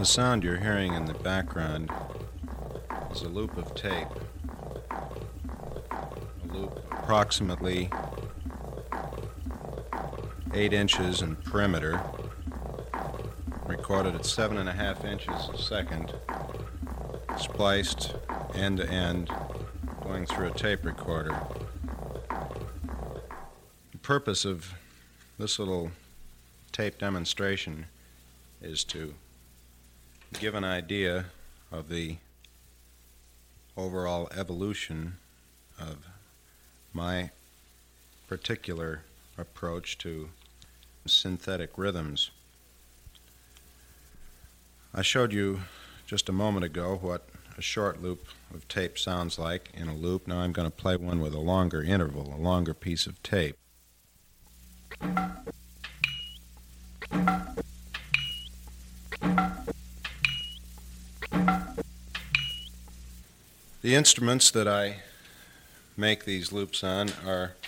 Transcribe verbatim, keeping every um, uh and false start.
The sound you're hearing in the background is a loop of tape, a loop approximately eight inches in perimeter, recorded at seven and a half inches a second, spliced end to end, going through a tape recorder. The purpose of this little tape demonstration is to give an idea of the overall evolution of my particular approach to synthetic rhythms. I showed you just a moment ago what a short loop of tape sounds like in a loop. Now I'm going to play one with a longer interval, a longer piece of tape. The instruments that I make these loops on are